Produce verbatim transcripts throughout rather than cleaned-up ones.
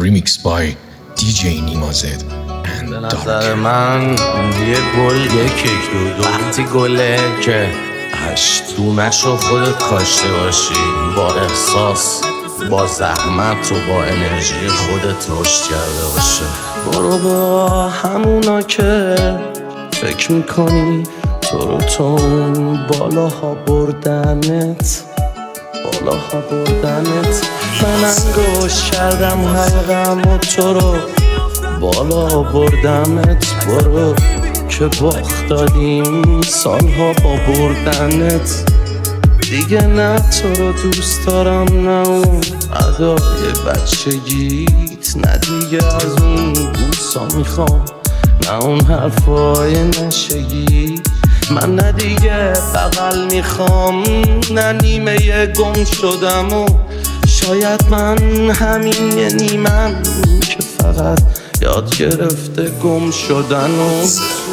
remixed by دی جی نیمازد. به نظر من یه گل یه کیک دو دو وقتی گله که هشت دونشو خودت کاشته باشی، با احساس، با زحمت و با انرژی خودت رشد کرده باشه. برو با همونا که فکر میکنی تو رو تون بالاها بردنت بالاها بردنت من انگوش کردم حلقم و تو رو بالا بردمت. برو که باخت دادیم سالها با بردنت. دیگه نه تو رو دوست دارم، نه اون ادای بچگیت، نه دیگه از اون بوسا میخوام، نه اون حرفای نشگی. من نه دیگه بغل میخوام، نه نیمه گم شدم و شاید من همین یه نیمم که فقط یاد گرفته گم شدن و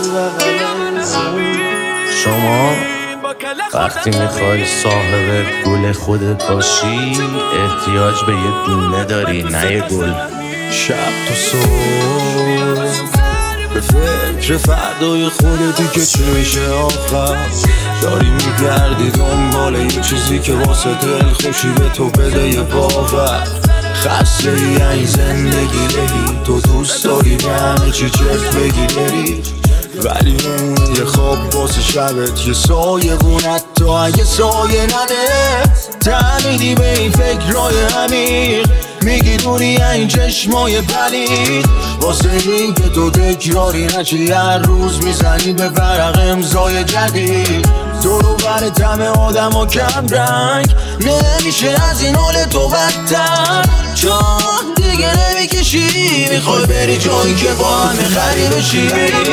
شما وقتی میخوای صاحب گل خودت باشی احتیاج به یه دونه داری، نه یه گل. شب تا صبح به فکر فردای خودتی که چی میشه آخر، داری میگردی دنبال این چیزی که واسه دل خوشی به تو بده یه باور. خسته ای این زندگی لهی، تو دوست داری همه چی چرت بگی بری، ولی اون یه خواب واسه شبت یه سایه بونت تو اگه سایه نده. تعمیدی به این فکرهای عمیق، میگی دوری این چشمای پلید، واسه این که تو تکراری نشی هر روز میزنی به ورق امضای جدید. دورو بر دم آدم و کم رنگ نمیشه از این حال تو بدتر، چون دیگه نمیکشی میخوای بری جایی که با همه خری بشی.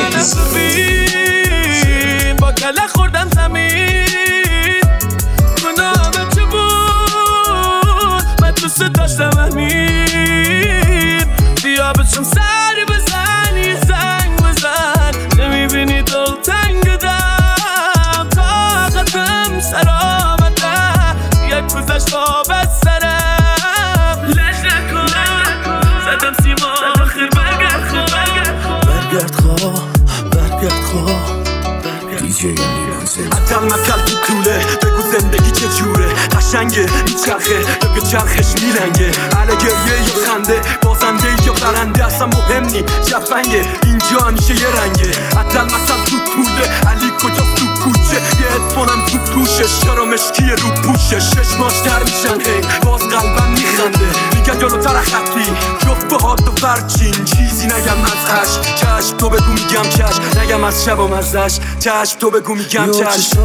با کله خوردم زمین منامم چه بود من دوست داشتم امین، بیا بچم سر بزنی زنگ بزن، نمیبینی دل تنگ دم طاقتم سر آمده یک گذشت آب از سرم. لش نکن زدم سیما آخر برگرد خواه برگرد خواه برگرد خواه دی جی نیمازد. عدل مثل تو طوله بگو زندگی چه جوره، قشنگه میچرخه یا که چرخش میلنگه، علا گریه یا خنده، بازنده یا برنده اصلا مهم نی، جفنگه اینجا همیشه یه رنگه. عدل مثل تو طوله علی کجاست تو کوچه، یه ادفونم تو پوشش چرا مشکیه رو پوشش، چشماش در میشن هی باز قلبم میخنده، میگه جلوتر خطی جفت به حاد و فرچین، چیزی نگم از عشق چشم تو بگو میگم چشم، نگم از شب و مزدش چشم تو بگو میگم چشم.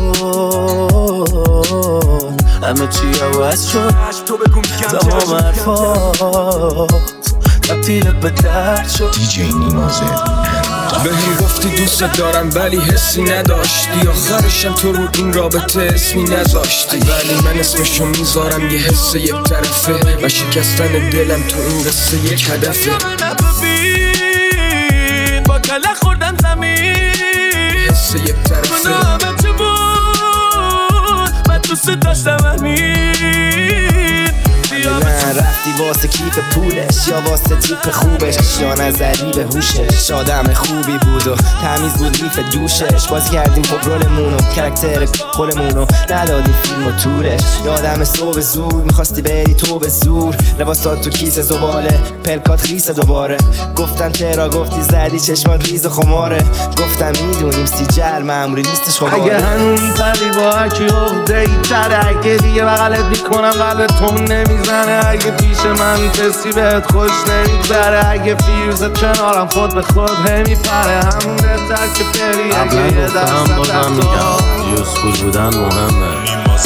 همه چی عوض شد تو بگو میگم تمام حرفات تبدیل به درد شد. دی جی نیمازد. بهم گفتی دوست دارم ولی حسی نداشتی، آخرشم تو رو این رابطه اسمی نذاشتی، ولی من اسمشو میذارم یه حس یک طرفه و شکستن دلم تو این قصه یک هدفه. ببین با کله خوردم زمین حس یک طرفه منامم چه بود من دوست داشتم امین، نه رفتی واسه کیف پولش یا واسه تیپ خوبش، یا نظری به هوشش، آدم خوبی بود و تمیز بود لیف دوشش، باز کردیم خب رولمونو کرکتر خولمونو ندادیم فیلم و تورش، یادم صبح زور میخواستی بری تو به زور، لباسات تو کیسه زباله پلکات خیسه دوباره، گفتن ترا گفتی زدی چشمات ریز و خماره، گفتم میدونیم سیجل معمولی نیستش خماره. اگه هنوز پری با هرکی عقده ای تره، اگه دیگه بغلت میکنم قلب تو نمیزنه، اگه پیش من کسی بهت خوش نمیگذره، اگه فیوزت کنارم خود به خود همیپره، همون بهتر که پری اگه یه دست بازم میگم یوزفول بودن مهمه،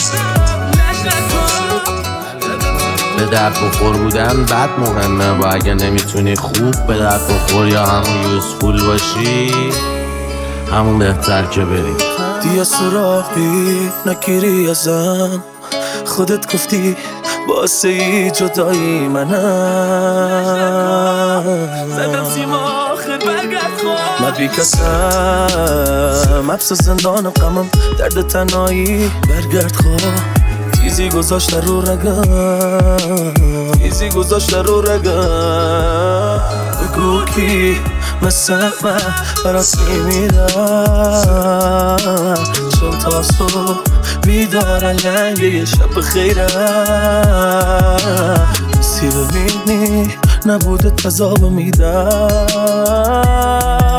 به درد بخور بودن بد مهمه، و اگه نمیتونی خوب به درد بخور یا همون یوزفول باشی همون بهتر که بری. دیا سراغی نگیری ازم، خودت گفتی واسه ای جدایی منم، زدم سیما آخر برگرد خواه من بی کسم حبس زندان غمم درد تنهایی برگرد خواه. چیزی گذاشته رو رگم، چیزی گذاشته رو رگم. بگو کی مثل من برات میمیرم، چون تا صبح بیدارن لنگ یه شب خیرم. سی ببینی نبوده تذاب میدم.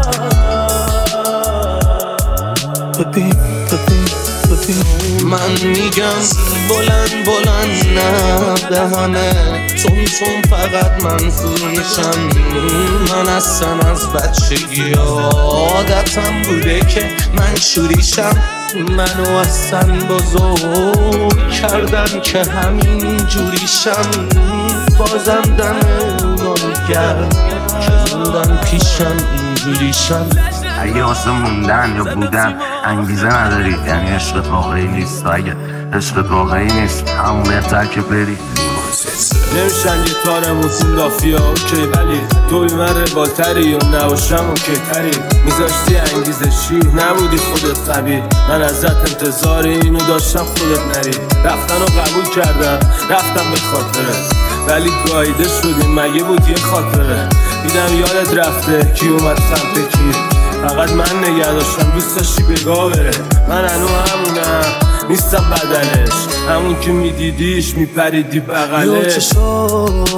ببین ببین ببین من میگم بلند بلند نه دهانه چون چون فقط منظور میشم. من اصلا از بچگی عادتم بوده که من شوریشم. منو اصلا بزرگ کردن که همین جوریشم. بازم دم اونا میگرد که موندن پیشم اینجوریشم. اگه واسه موندن یا بودن انگیزه نداری یعنی عشقت واقعی نیست. و اگه عشقت واقعی نیست همون بهتر که بری. نمیشن یه تارمون تو لافیا اوکی، ولی توی من روالتری و نباشم اوکی تری. میذاشتی انگیزه شی نبودی خودت قوی. من ازت انتظار اینو داشتم خودت نری. رفتن رو قبول کردم رفتم به خاطره، ولی گایده شدیم مگه بود یه خاطره. دیدم یادت رفته کی اومد سمت کی، فقط من نگه داشتم دوست داشتی بگاه بره. من هنو همونم نیستم بدنش، همون که میدیدیش میپریدی بغلش. یو چه شد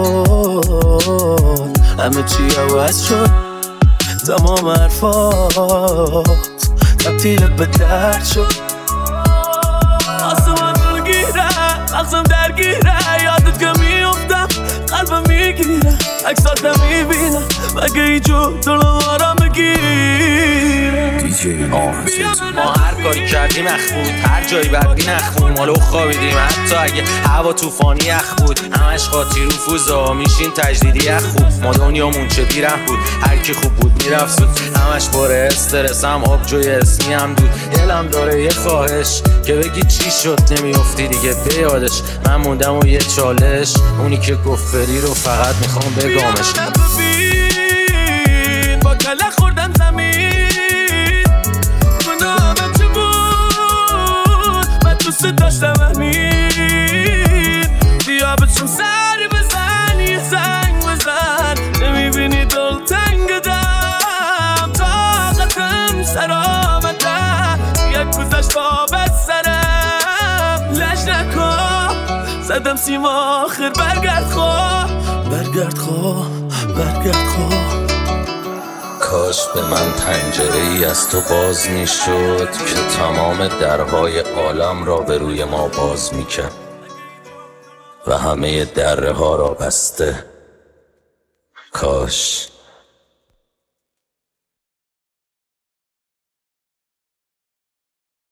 همه چی عوض شد، تمام حرفات تبدیل به درد شد. آسمان میگیره مغزم درگیره، یادت که میافتم قلبم میگیره. عکسات میبینم مگه ایجو دلم آرام بگیره. ما هر کاری کردیم اخ بود، هر جایی بدبین اخ بود. مالو خوابیدیم حتی اگه هوا توفانی اخ بود. همش خاطی رفوزا میشین تجدیدی اخ خوب. ما دنیامون چه بیره بود، هر کی خوب بود میرفت زود. همش باره استرس هم آبجوی اسمی هم دود. دلم داره یه خواهش که بگی چی شد نمیافتی دیگه به یادش. من موندم و یه چالش اونی که گفت بری رو فقط میخوام بگامش. ببین با کله خوردم زمین، گناهم چه بود من دوست داشتم همین. بیا بچم سر بزن یه زنگ بزن، نمیبینی دل تنگ دم. طاقتم سر آمده یک گذشت با سرم. لج نکن زدم سیم آخر برگرد خواه، برگرد خواه، برگرد خواه. کاش به من پنجره ای از تو باز می شد که تمام درهای عالم را به روی ما باز می کرد و همه دره ها را بسته. کاش